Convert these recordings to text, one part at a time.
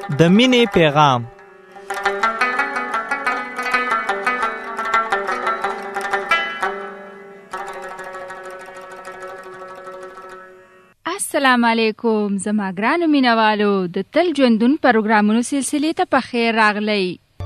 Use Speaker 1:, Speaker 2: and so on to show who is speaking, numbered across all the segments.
Speaker 1: د مینې پیغام.
Speaker 2: السلام علیکم زما ګرانو مینوالو، د تل ژوندون پروګرامونو سلسلې ته په خیر راغلی.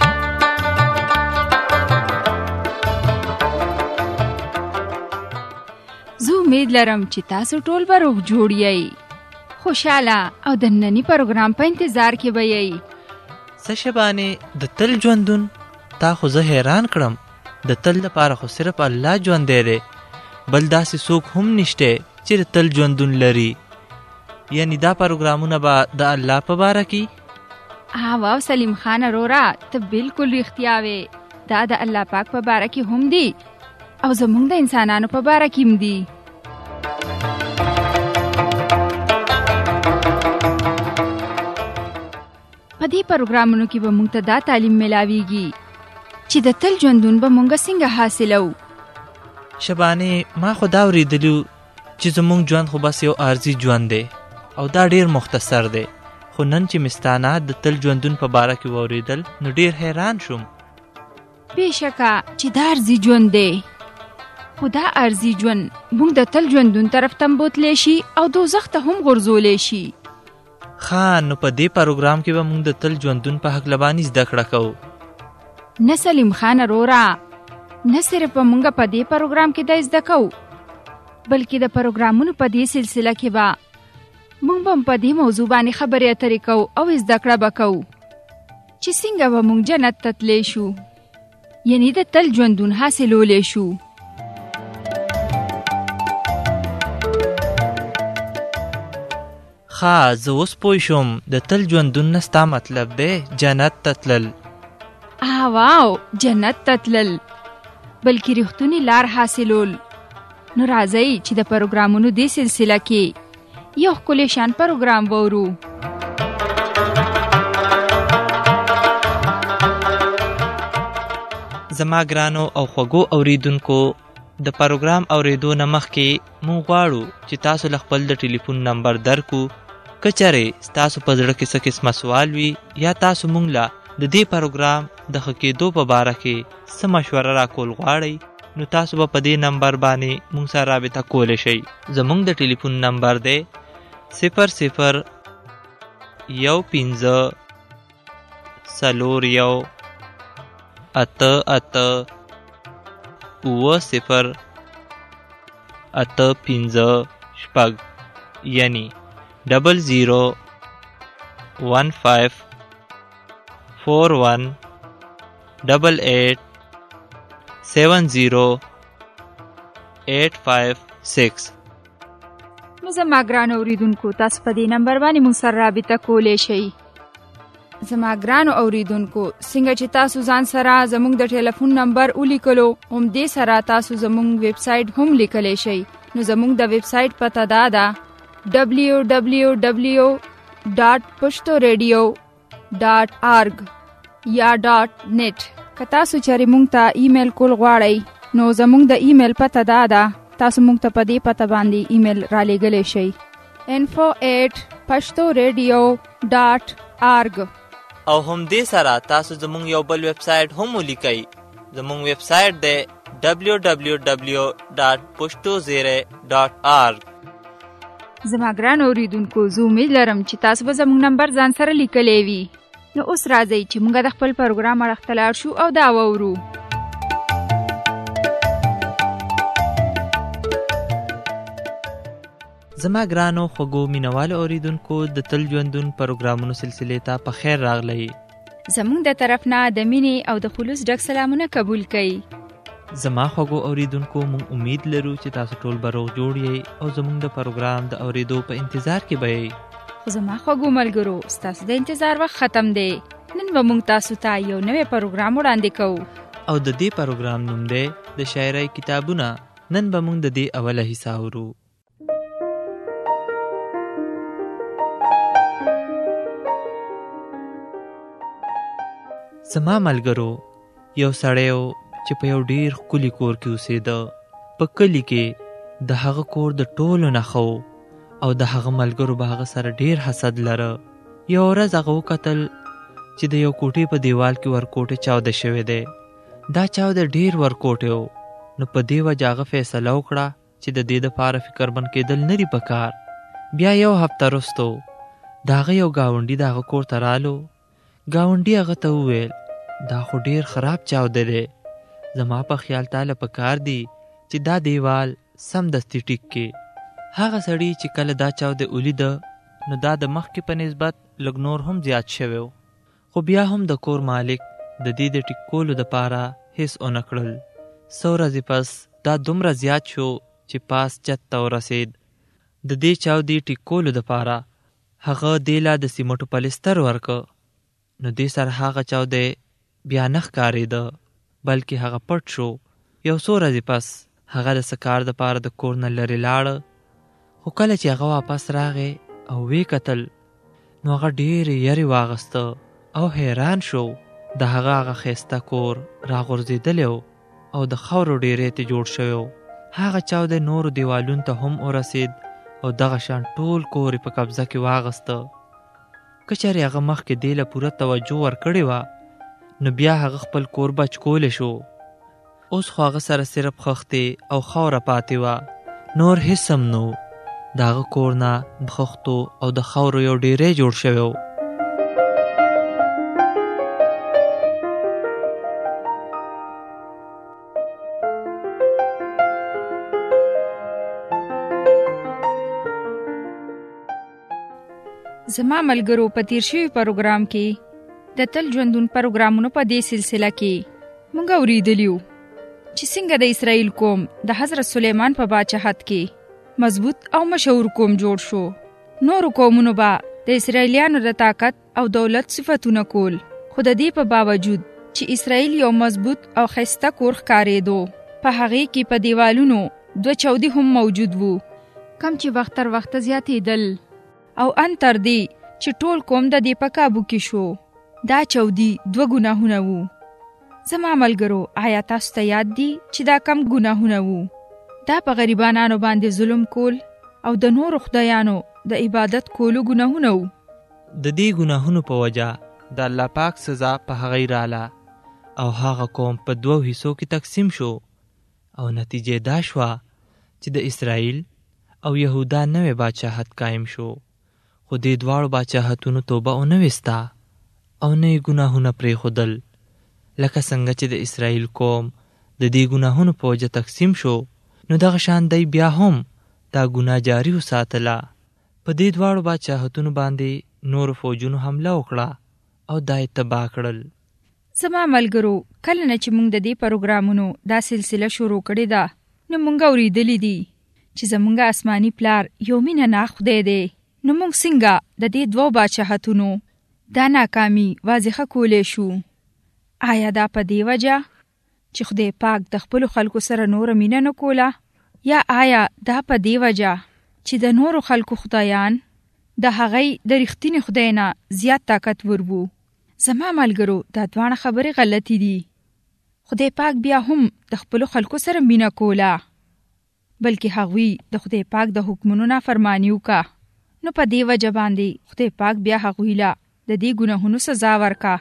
Speaker 2: زه امید لرم چې تاسو ټول به روغ جوړ یئ، خوشاله او د ننني پروګرام په انتظار کې به یئ.
Speaker 3: څه شبانې د تل ژوندون تا خو زه حیران کړم. د تل لپاره خو صرف الله ژوندی دی، بل داسې څوک هم نشته چې د تل ژوندون لري. یعنی دا پروګرامونه به د الله په باره کې؟
Speaker 2: واو سلیم خان اروره، ته بالکل رښتیا وې. دا د الله پاک په باره کې هم دی او زموږ د انسانانو په باره کې هم دی. په دې پروګرامونو کې به موږ ته دا تعلیم ملاویږي چې د تل ژوندون به موږ څنګه حاصلو.
Speaker 3: شبانې ما خو دا اورېدلي چې زموږ ژوند خو بس یو عارضي ژوند دی او دا ډیر مختصر دی، خو نن چې مستانه د تل ژوندون په باره کې واورېدل نو ډیر حیران شوم.
Speaker 2: بېشکه چې دا عارضي ژوند دی، خو دا عارضي ژوند موږ د تل ژوندون طرف ته بوتلی شي او دوزخ ته هم غورځولی شي.
Speaker 3: نو په دې پروګرام کې به موږ د تل ژوندون په هکله باندې زده کړه کوو.
Speaker 2: نه سلیم خان اروره، نه صرف به موږ په دې پروګرام کې دا زده کوو، بلکې د پروګرامونو په دې سلسله کې به موږ به په دې موضوع باندې خبرې اترې کوو او زده کړه به کوو چې څنګه به موږ جنت ته تللی شو، یعنی د تل ژوندون حاصلولی شو.
Speaker 3: زه اوس پوه شوم د تل ژوندون نه ستا مطلب دی جنت ته تلل.
Speaker 2: واو، جنت ته تلل بلکې رښتونی لار حاصلول. نو راځئ چې د پروګرامونو دې سلسله کې یو ښکلی شان پروګرام وورو.
Speaker 3: زما ګرانو او خوږو اوریدونکو، د پروګرام اوریدو نه مخکې مونږ غواړو چې تاسو له خپل د ټلیفون نمبر درکو. که چېرې ستاسو په زړه کې څه قسمه سوال وي یا تاسو مونږ له د دې پروګرام د ښه کېدو په باره کې څه مشوره راکول غواړئ، نو تاسو به په دې نمبر باندې مونږ سره رابطه کولی شئ. زمونږ د ټلیفون نمبر دی 0015 41 88 یعنی 001541887086.
Speaker 2: نو زما ګرانو اوریدونکو، تاسو په دې نمبر باندې موږ سره رابطه کولی شئ. زما ګرانو اوریدونکو، څنګه چې تاسو ځان سره زموږ د ټلیفون نمبر ولیکلو، همدې سره تاسو زموږ ویب سایټ هم لیکلی شئ. نو زموږ د ویب سایټ پته دا ده www.pushtoradio.org یا .net. که تاسو چېرې موږ ته ایمیل کول غواړئ نو زموږ د ایمیل پته دا ده، تاسو موږ ته په دې پته باندې ایمیل را لیږلی شئ info@pushtoradio.org.
Speaker 3: او همدې سره تاسو زموږ یو بل ویب سایټ هم ولیکئ. زموږ ویب سایټ دی www.pushtoradio.org.
Speaker 2: زما ګران اوریدونکو، زه امید لرم چې تاسو به زموږ نمبر ځان سره لیکلی وي. نو اوس راځئ چې موږ د خپل پروګرام اړخ ته لاړ شو او دا واورو.
Speaker 3: زما ګرانو خوږو مینوالو اوریدونکو، د تل ژوندون پروګرامونو سلسلې ته په خیر راغلی.
Speaker 2: زموږ د طرف نه د مینې او د خلوص ډک سلامونه قبول کړئ.
Speaker 3: زما خوږو اوریدونکو، مونږ امید لرو چې تاسو ټول به روغ جوړ یئ او زموږ د پروګرام د اوریدو په انتظار کې به یئ.
Speaker 2: خو زما خوږو ملګرو، ستاسو د انتظار وخت ختم دی. نن به موږ تاسو ته یو نوی پروګرام وړاندې کوو
Speaker 3: او د دې پروګرام نوم دی د شاعرۍ کتابونه. نن به موږ د دې اوله حصہ اورو. زما ملګرو، یو سړی چې په یو ډیر ښکلي کور کې اوسېده. په کلي کې د هغه کور د ټولو نه ښه او د هغه ملګرو به هغه سره ډیر حسد لره. یو ورځ هغه وکتل چې د یو کوټې په دیوال کې ورکوټې چاوده شوی دی. دا چاوده ډیر ورکوټې و. نو په دې وجه هغه فیصله وکړه چې د دې دپاره فکرمند کېدل نه دي پکار. بیا یو هفته وروسته د هغه یو ګاونډي د هغه کور ته رالو. ګاونډي هغه ته وویل دا خو ډیر خراب چاوده دی. زما په خیال تاله پکار دی چې دا دیوال سمدستي ټیک کې. هغه سړي چې کله دا چاوده ولیده نو دا د مخکې په نسبت لږ نور هم زیات شوی و. خو بیا هم د کور مالک د دې د ټیک کولو دپاره هیڅ ونه کړل. څو ورځې پس دا دومره زیات شو چې پاس چت ته ورسېد. د دې چاودې ټیک کولو دپاره هغه دې لا د سیمټو پلستر ورکه. نو دې سره هغه چاودې بیا نه ښکارېده بلکې هغه پټ شو. یو څو ورځې پس هغه د څه کار دپاره د کور نه لرې لاړه. خو کله چې هغه واپس راغی او ویې کتل نو هغه ډېرې یرې واغسته او حیران شو. د هغه ښایسته کور راغورځېدلی و او د خاورو ډېری ته جوړ شوی و. هغه چاودې نورو دیوالونو ته هم ورسېد او دغه شان ټول کور په قبضه کې واغسته. که چېرې هغه مخکې دې له پوره توجه ورکړې وه نو بیا هغه خپل کور بچ کولی شو. اوس خو هغه سره صرف خښتې او خاوره پاتې وه، نور هېڅ هم نه و. د هغه کور نه د خښتو او د خاورو یو ډیری جوړ شوی و.
Speaker 2: زما ملګرو په تیر شوي پروګرام کې د تل ژوندون پروګرامونو په دې سلسله کې موږ اورېدلیو چې څنګه د اسرائیل قوم د حضرت سلیمان په باچاحت کې مضبوط او مشهور قوم جوړ شو. نورو قومونو به د اسرائیلیانو د طاقت او دولت صفتونه کول، خو د دې په باوجود چې اسرائیل یو مضبوط او ښایسته کور ښکارېدو، په هغې کې په دیوالونو 2 چاودي هم موجود وو، کم چې وخت تر وخته زیاتېدل او ان تر دې چې ټول قوم د دې په کابو کې شو. دا چاودي 2 ګناهونه وو. زما ملګرو، آیا تاسو ته یاد دي چې دا کم ګناهونه وو؟ دا په غریبانو باندې ظلم کول او د نورو خدایانو د عبادت کولو ګناهونه وو.
Speaker 3: د دې ګناهونو په وجه د الله پاک سزا په هغې راله او هغه قوم په 2 حصو کې تقسیم شو او نتیجه دا شوه چې د اسرائیل او یهودا نوې باچاحت قایم شو. خو دې دواړو باچاحتونو توبه ونه وستا او نه یې ګناهونه پرېښودل. لکه څنګه چې د اسرائیل قوم د دې ګناهونو په وجه تقسیم شو، نو دغه شان دی بیا هم دا ګناه جاري وساتله. په دې دواړو باچاحتونو باندې نورو فوجونو حمله وکړه او دا یې تباه کړل.
Speaker 2: زما ملګرو، کله نه چې موږ د دې پروګرامونو دا سلسله شروع کړې ده نو موږ اورېدلي دي چې زموږ آسماني پلار یو مینه ناک خدای دی. نو موږ څنګه د دې 2 باچاحتونو دا ناکامي واضحه کولی شو؟ آیا دا په دې وجه چې خدای پاک د خپلو خلکو سره نوره مینه نه کوله، یا آیا دا په دې وجه چې د نورو خلکو خدایان د هغې د رښتینې خدای نه زیات طاقتور وو؟ زما ملګرو، دا دواړه خبرې غلطې دي. خدای پاک بیا هم د خپلو خلکو سره مینه کوله، بلکې هغوی د خدای پاک د حکمونو نافرماني وکړه. نو په دې وجه باندې خدای پاک بیا هغوی له د دې ګناهونو سزا ورکړه.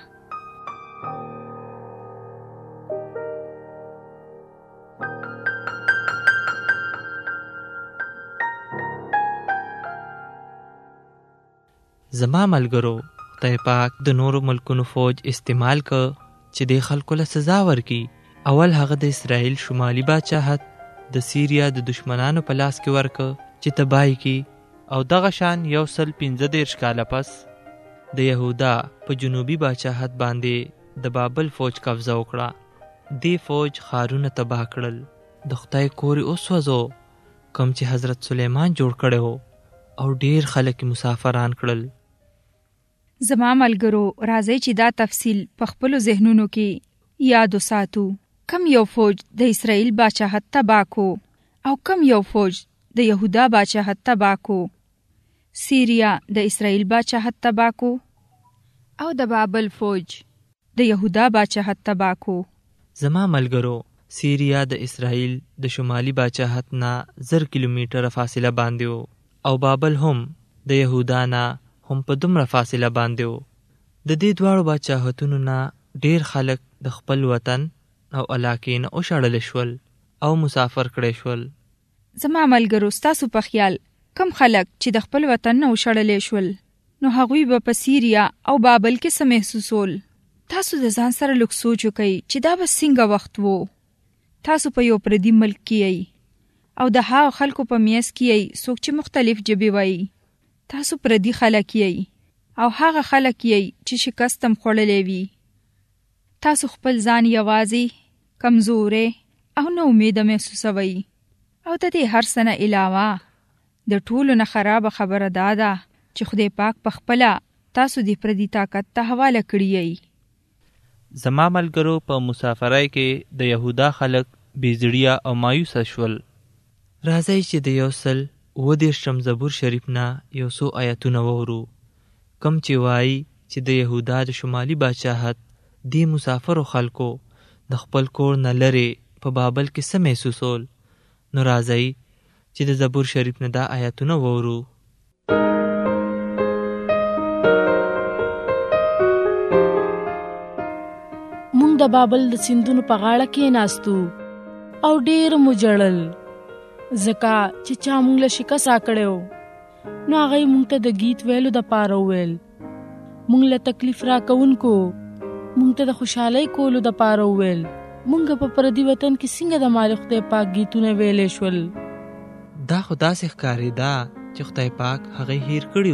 Speaker 3: زما ملګرو، خدای پاک د نورو ملکونو فوج استعمال که چې د خلکو له سزا ورکړي. اول هغه د اسرائیل شمالي باچاحت د سیریا د دشمنانو په لاس کې ورکه چې تباهي کړي، او دغه شان 115 کاله پس د یهودا په جنوبي باچاحت باندې د بابل فوج قبضه وکړه. دې فوج ښارونه تباه کړل. د خدای کور یې وسوځو کوم چې حضرت سلیمان جوړ کړی و او ډیر خلک مسافران کړل.
Speaker 2: زما ملګرو، راځئ چې دا تفصیل په خپلو ذهنونو کې یاد وساتو. کم یو فوج د اسرائیل باچاحت تباه کو او کم یو فوج د یهودا باچاحت تباه کو. سیریا د اسرائیل باچاحت تباه کو او د بابل فوج د یهودا باچاحت تباه کو.
Speaker 3: زما ملګرو، سیریا د اسرائیل د شمالي باچاحت نه 1000 کیلومتره فاصله باندې و او بابل هم د یهودا نه هم په دومره فاصله باندې و. د دې دواړو باچاهتونو نه ډیر خلک د خپل وطن او علاقې نه وشړل شول او مسافر کړي شول.
Speaker 2: زما ملګرو، ستاسو په خیال کم خلک چې د خپل وطن نه وشړل شول نو هغوی به په سیریا او بابل کې څه محسوسول؟ تاسو د ځان سره لږ سوچ وکئ چې دا به څنګه وخت و. تاسو په یو پردي ملک کې یئ او د هغو خلکو په میاس کې یئ څوک چې مختلف ژبې وایي. تاسو پردي خلک یئ او هغه خلک یئ چې شکست هم خوړلی وي. تاسو خپل ځان یوازې، کمزوری او نا امیده محسوسوئ. او د دې هر څه نه علاوه د ټولو نه خرابه خبره دا ده چې خدای پاک په خپله تاسو د پردي طاقت ته حواله کړي یئ.
Speaker 3: زما ملګرو، په مسافرۍ کې د یهودا خلک بېزړیه او مایوسه شول. راځئ چې د 130 زبور شریف نه یو څو آیتونه وورو، کوم چې وایي چې د یهودا د شمالي باچاهت دې مسافرو خلکو د خپل کور نه لرې په بابل کې څه محسوسول. نو راځئ چې د زبور شریف نه دا آیتونه وورو.
Speaker 1: مونږ د بابل د سیندونو په غاړه کې ناستو او ډېر مو ژړل، ځکه چې چا مونږ له شکست راکړی و. نو هغوی مونږ ته د گیت ویلو دپاره وویل، مونږ له تکلیف راکوونکو مونږ ته د خوشحالۍ کولو دپاره وویل، مونږ په پردي وطن کې څنګه د مالک خدای پاک گیتونه ویلی شول.
Speaker 3: دا خو داسې ښکارېده چې خدای پاک هغوی هیر کړي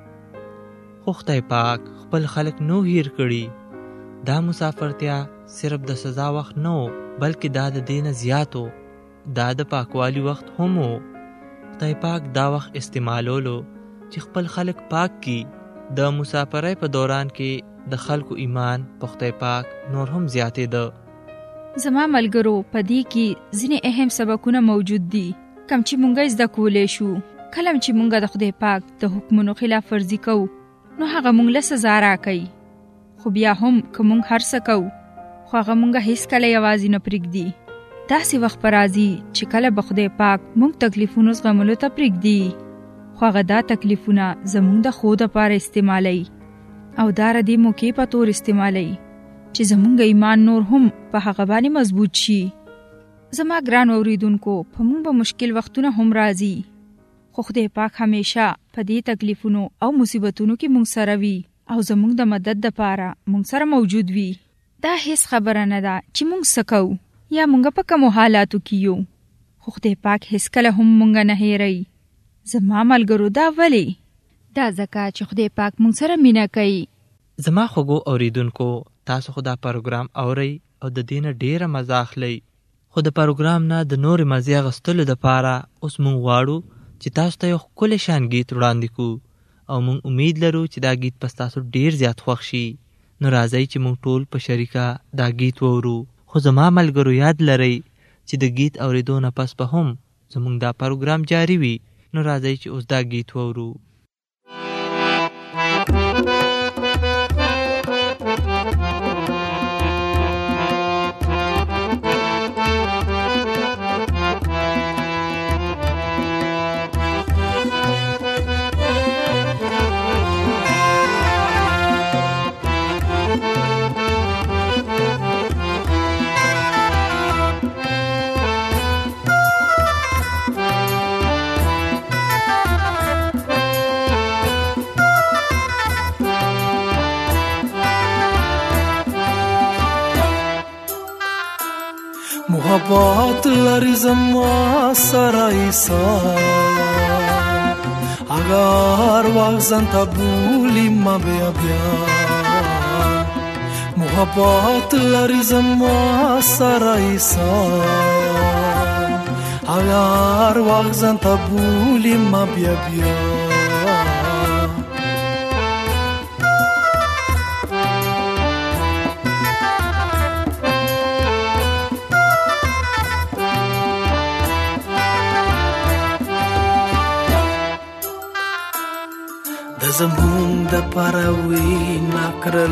Speaker 3: وو، خو خدای پاک خپل خلک نو هیر کړي. دا مسافرتیا صرف د سزا وخت نه و، بلکې دا د دې نه زیات و. دا د پاکوالي وخت هم و. خدای پاک دا وخت استعمالولو چې خپل خلک پاک کی. د مسافرۍ په دوران کې د خلکو ایمان په خدای پاک نور هم زیاتېده.
Speaker 2: زما ملګرو، په دې کې ځینې اهم سبقونه موجود دي کوم چې مونږ زده کولی شو. کله چې مونږ د خدای پاک د حکمونو خلاف ورزي کوو نو هغه مونږ له سزا راکوي، خو بیا هم که مونږ هر څه کوو خو هغه مونږ هیڅکله یوازې نه پرېږدي. داسې وخت به راځي چې کله به خدای پاک مونږ تکلیفونو زغملو ته پرېږدي، خو هغه دا تکلیفونه زمونږ د ښو دپاره استعمالوي او دا د دې موقع په طور استعمالوي چې زمونږ ایمان نور هم په هغه باندې مضبوط شي. زما ګران اوریدونکو، په مونږ به مشکل وختونه هم راځي، خو خدای پاک همیشه په دې تکلیفونو او مصیبتونو کې مونږ سره وي او زمونږ د مدد دپاره مونږ سره موجود وي. دا هیڅ خبره نه ده چې مونږ څه کوو یا مونږ په کومو حالاتو کې یو، خو خدای پاک هیڅکله هم مونږ نه هیروي. زما ملګرو، دا ولې؟ دا ځکه چې خدای پاک مونږ سره مینه کوي.
Speaker 3: زما خوږو اوریدونکو، تاسو خو دا پروګرام اورئ او د دې نه ډېره مزه اخلئ، خو د پروګرام نه د نورې مزې اخیستلو دپاره اوس مونږ غواړو چې تاسو ته یو ښکلی شان گیت وړاندې کړو او مونږ امید لرو چې دا گیت به ستاسو ډېر زیات خوښ شي. نو راځئ چې مونږ ټول په شریکه دا گیت وورو. خو زما ملګرو، یاد لرئ چې د گیت اورېدو نه پس به هم زمونږ دا پروګرام جاری وي. نو راځئ چې اوس دا گیت وورو.
Speaker 4: محبت لري زما سره عیسی، اگر وغزن ته بولی ما بیا بیا. محبت لري زما سره عیسی، اگر وغزن ته بولی ما بیا بیا. زمون د پروي نکرل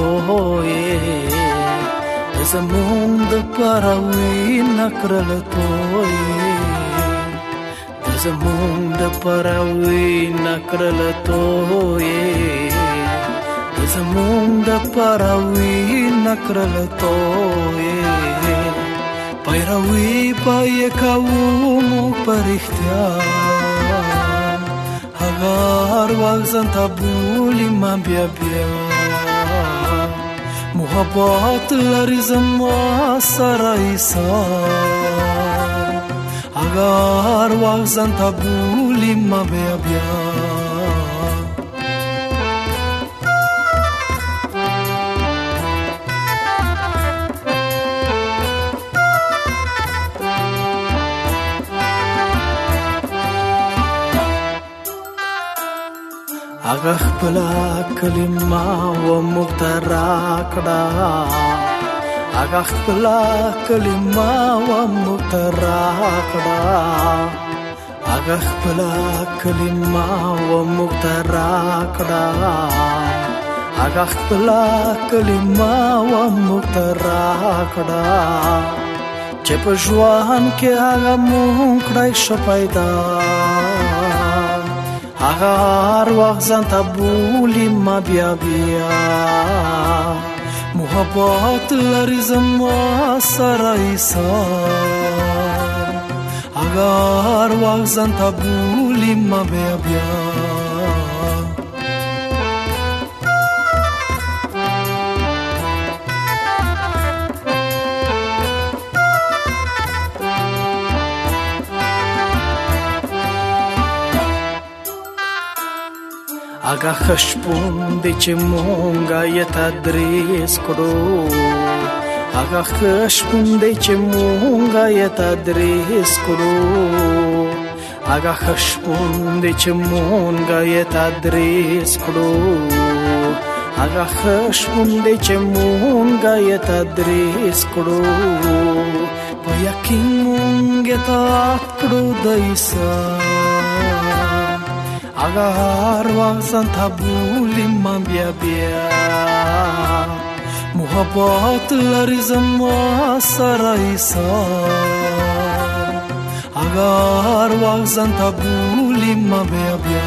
Speaker 4: توې، زمون د پروي نکرل توې، زمون د پراوی نکرل توې زمون د پراوی نکرل توې پیروي پای کوو مو پرختیا هغار وزن تبولی ما بیا بیا محبت لري زما سره ایثار اگر وزن تبولی ما بیا بیا اغه خپل کلمه و مخترع کړه اغه خپل کلمه و مخترع کړه اغه خپل کلمه و مخترع کړه اغه خپل کلمه و مخترع کړه چې په ژوند کې هغه مونږ کړای شو پیدا اگر وغزن تبولی ما بیا بیا محبت لري زما سره ایثار اگر وغزن تبولی ما بیا بیا اگه خشپون دی چه مونگا یه تدریس کرو اگه خشپون دی چه مونگا یه تدریس کرو اگه خشپون دی چه مونگا یه تدریس کرو اگه خشپون دی چه مونگا یه تدریس کرو پا یقین مونگا تات کرو دیسا اگر وزن تبولی ما بیا بیا محبت لري زما سره ایثار اگر وزن تبولی ما بیا بیا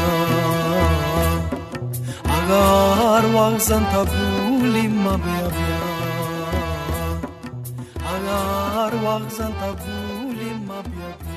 Speaker 4: اگر وزن تبولی ما بیا بیا اگر وزن تبولی ما بیا بیا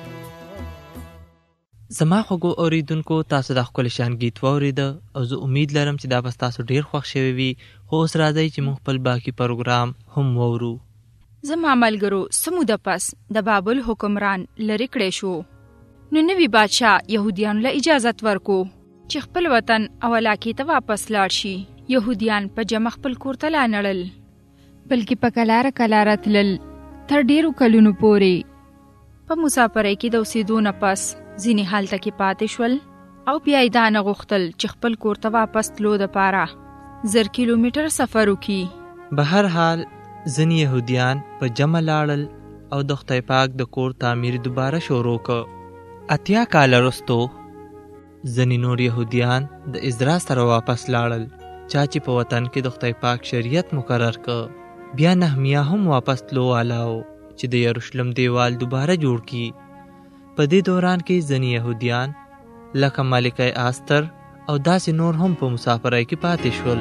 Speaker 3: زما خوږو اوریدونکو تاسو د خپل شان گیت واوریده او زه امید لرم چې دا به تاسو ډیر خوښ شوی وي خو اوس راځئ چې موږ خپل باقی پروګرام هم وورو
Speaker 2: زما ملګرو سموده پس د بابل حکمران لری کړی شو نو نوی بادشاه يهوديان له اجازه ورکو چې خپل وطن او علاقې ته واپس لاړ شي يهوديان په جمع خپل کور ته لانړل بلکې په کلاره تلل تر ډیرو کلونو پورې په مسافرۍ کې د اوسېدو نه پس ځینې هلته کې پاتې شول او بیا یې دا نه غوښتل چې خپل کور ته واپس تلو دپاره 1000 کیلومتر سفر وکړي
Speaker 3: به هر حال ځینې یهودیان په جمع لاړل او د خدای پاک د کور تعمیر دوباره شروع کړ 80 کاله وروسته ځینې نور یهودیان د عزرا سره واپس لاړل چا چې په وطن کې د خدای پاک شریعت مقرر کړ بیا نهمیا هم واپس تلو والاو چې د یروشلم دیوال دوباره جوړ کړي په دې دوران کې ځینې یهودیان لکه ملکه آستر او داسې نور هم په مسافرۍ کې پاتې شول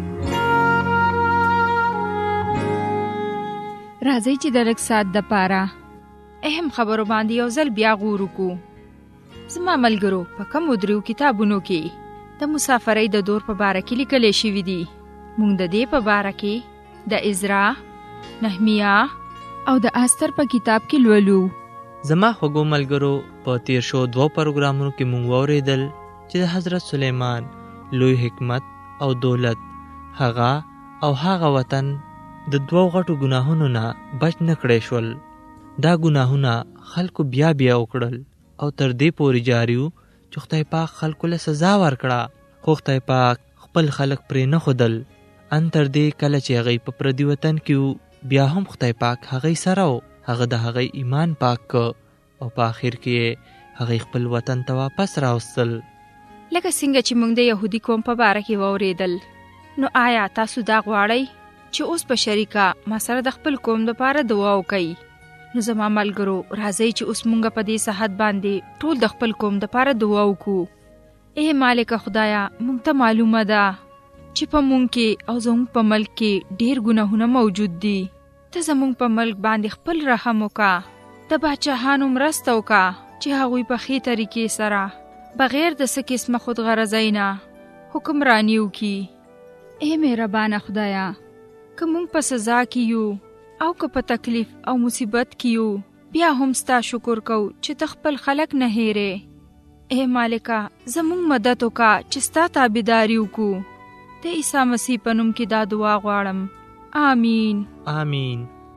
Speaker 2: راځئ چې د لږ ساعت دپاره اهم خبرو باندې یو ځل بیا غور وکړو زما ملګرو په کومو دریو کتابونو کې د مسافرۍ د دور په باره کې لیکلی شوي دي موږ د دې په باره کې د عزرا نهمیا او د آستر په کتاب کې لولو
Speaker 3: زما خوږو ملګرو په تیر شو 2 پروګرامونو کې موږ واورېدل چې د حضرت سلیمان لوی حکمت او دولت هغه وطن د 2 غټو ګناهونو نه بچ نه کړی شول دا ګناهونه خلکو بیا وکړل او تر دې پورې جاریو چې خدای پاک خلکو له سزا ورکړه خو خدای پاک خپل خلک پرې نه خودل ان تر دې کله چې هغه په پردي وطن کې بیا هم خدای پاک هغه سره هغه د هغه ایمان پاک او په آخر کې هغه خپل وطن ته واپس راوستل
Speaker 2: لکه څنګه چې موږ د يهودي قوم په باره کې واورېدل نو آیا تاسو دا غواړئ چې اوس په شریکه ما سره د خپل قوم لپاره دعا وکړئ نو زما ملګرو راځئ چې اوس مونږ په دې صحت باندې ټول د خپل قوم دپاره دعا وکړو. اے مالک خدایا، مونږ ته معلومه ده چې په مونږ کې او زمونږ په ملک کې ډېر ګناهونه موجود دي. ته زمونږ په ملک باندې خپل رحم وکړه، د باچاهانو مرسته وکړه چې هغوی په ښې طریقې سره بغیر د څه قسمه خودغرضۍ نه حکمراني وکړي. اے مهربانه خدایا، که مونږ په سزا کې یو او که په تکلیف او مصیبت کې یو، بیا هم ستا شکر کو چې ته خپل خلک نه هېرې. اے مالکه، زمونږ مدد وکړه چې ستا تابعداري وکړو. د عیسی مسیح په نوم کې دا دعا غواړم، آمین.
Speaker 3: آمین.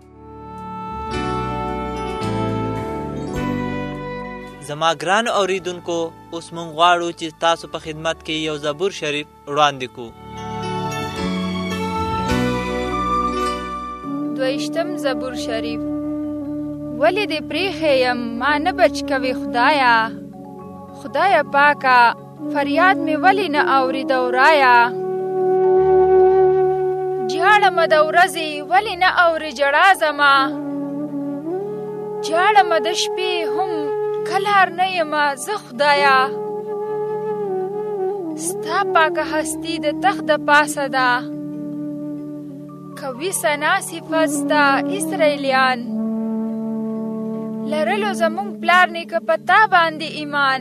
Speaker 3: زما ګران اوریدونکو، اوس مونږ غواړو چې تاسو په خدمت کې یو زبور شریف وړاندې کړو.
Speaker 2: 22 زبور شریف. ولې دې پریښی یم ما نه بچ کوي خدایا، خدایا پاکه فریاد مې ولې نه اورېده ورایا. جاړم د ورځې ولې نه اورې جړا زما، جاړم د شپې هم کلار نه یم زه خدایا. ستا پاکه هستی د تخت د پاسه ده، کوي سنا صفت ستا اسرائیلیان. لرلو زمونږ پلار نیکه په تا باندې ایمان،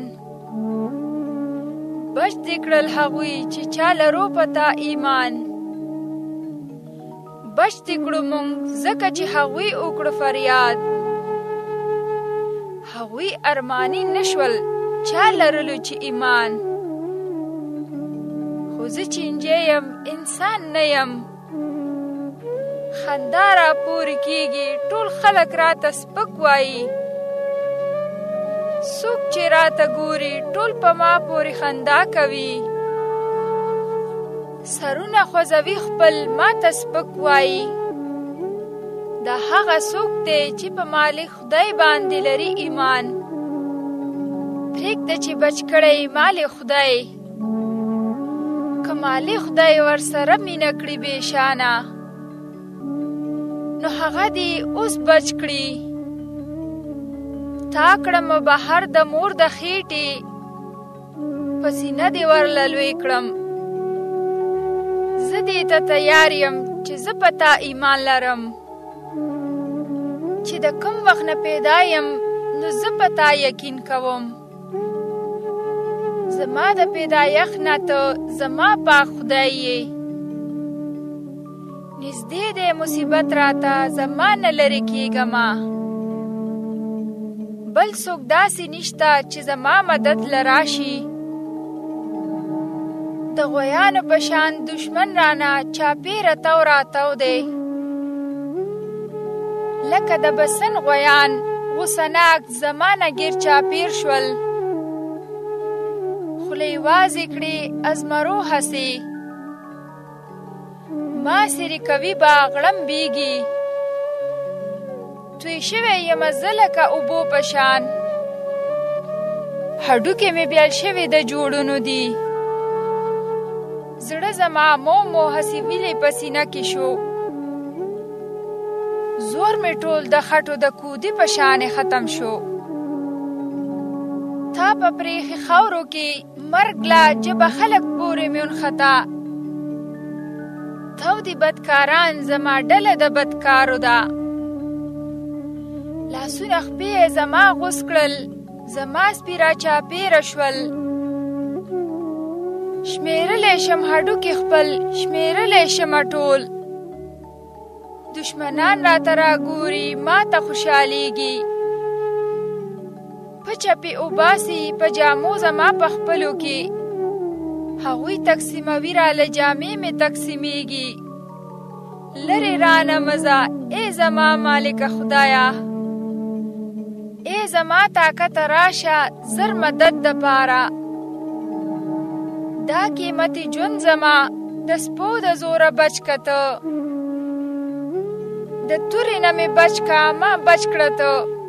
Speaker 2: بچ دې کړل هغوی چې چا لرو په تا ایمان. بچ دې کړو مونږ ځکه چې هغوی وکړو فریاد، هغوی ارمانی نشول چا لرلو چې ایمان. خو زه چې نجی یم انسان نه یم، خندا را پورې کېږي ټول خلک راته سپک وایي. څوک چې راته ګوري ټول په ما پورې خندا کوي. سرونه خوځوي خپل ماته سپک وایي. دا هغه څوک دی چې په مالک خدای باندې لري ایمان. پرېږده چې بچ کړی مالک خدای، که مالک خدای ورسره مینه کړي بې شانه، نو هغه دې اوس بچ کړي. تا کړم بهر د مور د خېټې، په سینه دې ورله لوی کړم. زه دې ته تیار یم چې زه په تا ایمان لرم، چې د کوم وخت نه پیدا یم نو زه په تا یقین کوم. زما د پیدایښت نه ته زما پاک خدای یې، نږدې دی مصیبت راته زما نه لرې کېږمه. بل څوک داسې نشته چې زما مدد لراشي. د غویانو په شان دشمن رانه چاپېره تو راتو دی. لکه د بسن غویان غوسناک زما نه ګیر چاپېر شول. خوله یې وازې کړې ازمرو هسې، ما سری کوي با غړمبېږي. توی شوی یم زه لکه اوبو په شان، هډوکې مې بیل شوي د جوړونو دي. زړه زما مو هسې ویلې په سینه کې شو. زور مې ټول د خټو د کودي په شانې ختم شو. تا په پریښې خاورو کې مرګ لا جبه خلک پورې مې ونښته. تودې بدکاران زما ډله د بدکارو ده. لاسونه خپې زما غوس کړل، زما سپي را چاپېره شول. شمېرلی شم هډوکې خپل، شمېرلی شمه ټول. دشمنان راته راګوري ما ته خوشحالیږي. پچه پې اوباسي په جامو زما په خپلو کې، هغوی تقسیموي راله جامې مې تقسیمیږي. لرې رانه مزه ای زما مالکه خدایا، ای زما طاقت راشه زر مدد د پاره. دا قیمتي ژوند زما د سپو د زوره بچ کته، د تورې نه مې بچ کا ما بچ کړه ته.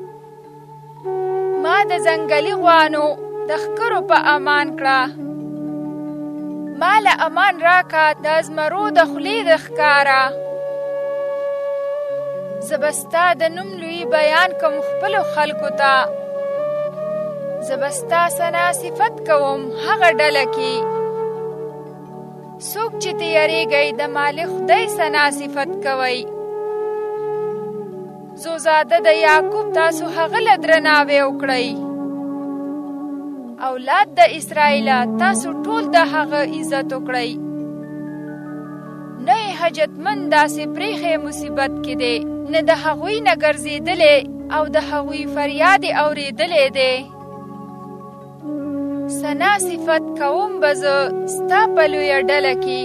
Speaker 2: ما د ځنګلي غوانو د ښکرو په امان کړه، ما له امان راکا د ازمرو د خولې د ښکاره. زه به ستا د نوم لوی بیان کوم خپلو خلکو ته، زه به ستا ثنا صفت کوم هغه ډله کې. څوک چې تیارېږئ د مالک خدای ثنا صفت کوئ. زوزاده د یعقوب تاسو هغه له درناوی وکړئ. اولاد د اسرائیل تاسو ټول د هغه عزت وکړئ. نه حاجتمند داسې پریښې مصیبت کې دی، نه د هغوی نه ګرځېدلی او د هغوی فریاد یې اورېدلی دی. ثنا صفت کوم به زه ستا په لویه ډله کې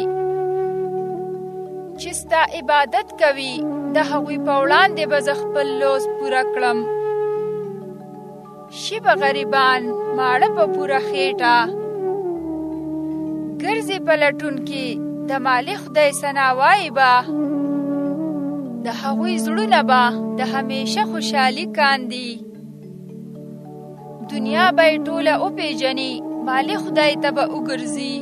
Speaker 2: چې ستا عبادت کوي، د هغوی په وړاندې به زه خپل لوز پوره کړم. شي به غریبان ماړه په پوره خېټه، ګرځې په لټون کې د مالک خدای ثنا وایي به. د هغوی زړونه به د همیشه خوشحالي کاندي. دنیا به یې ټوله وپېژني، مالک خدای ته به وګرځي.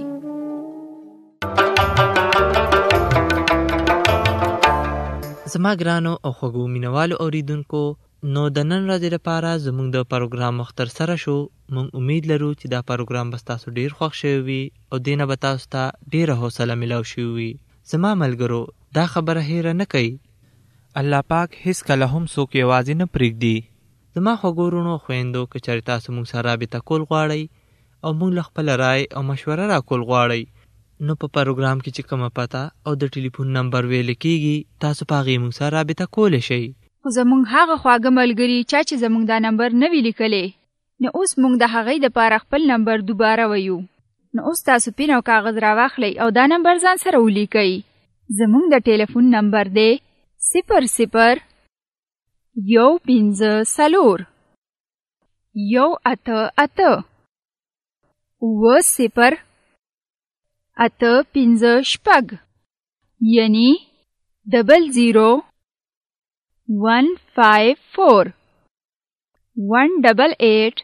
Speaker 3: زما ګرانو او خوږو مینوالو اوریدونکو، نو د نن ورځې لپاره زموږ د پروګرام وخت تر سره شو. موږ امید لرو چې دا پروګرام به ستاسو ډیر خوښ شوی وي او دینه به تاسو ته ډیره حوصله ملاو شوی وي. زما ملګرو، دا خبره هیره نه کوي، الله پاک هیڅ کله هم څوک یوازې نه پرېږدي. زما خوږو وروڼو او خویندو، که چېرې تاسو موږ سره رابطه کول غواړئ او موږ له خپله رای او مشوره راکول غواړئ، نو په پروګرام کې چې کومه پته او د ټلیفون نمبر ویل کېږي، تاسو په هغې موږ سره رابطه کولی شئ.
Speaker 2: خو زموږ هغه خواږه ملګري چا چې زموږ دا نمبر نه وي لیکلی، نو اوس موږ د هغې دپاره خپل نمبر دوباره ویو. نو اوس تاسو پین او کاغذ راواخلئ او دا نمبر ځان سره ولیکئ. زموږ د ټلیفون نمبر دی 00 154 188 90 یعنی 00 154 188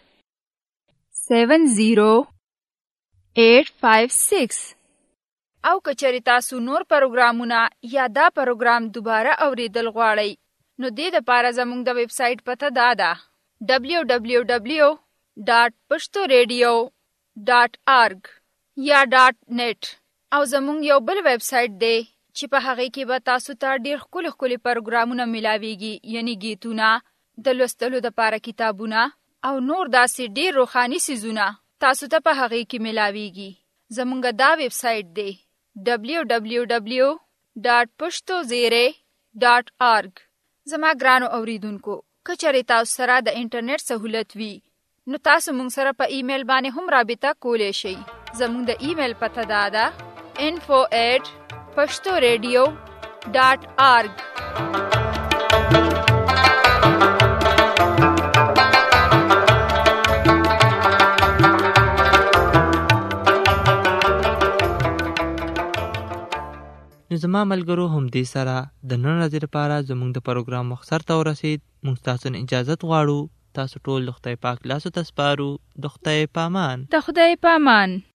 Speaker 2: 70856. او کچری تاسو نور پروګرامونه یا دا پروګرام دوباره اوریدل غواړئ، نو دې دپاره زموږ د ویب سایټ پته دا ده www.pashtoradio.org یا .net. او زموږ یو بل ویب سایټ دی چې په هغې کې به تاسو ته ډېر ښکلي ښکلي پروګرامونه میلاویږي، یعنی گیتونه، د لوستلو دپاره کتابونه او نور داسې ډېر روحاني څیزونه تاسو ته په هغې کې میلاویږي. زموږ دا ویب سایټ دی www.pashtozere.org. زما ګرانو اوریدونکو، که چېرې تاسو سره د انټرنیټ سهولت وي، نو تاسو موږ سره په ایمیل باندې هم رابطه کولی شئ. زموږ د ایمیل پته دا ده info@pashtoradio.org.
Speaker 3: نو زما ملګرو، هم دې سره د نن ورځې لپاره زموږ د پروګرام وخت سرته ورسېد. موږ تاسو نه اجازت غواړو. تاسو ټول د خدای پاک لاسو ته سپارو. د خدای په امان.
Speaker 2: د خدای په امان.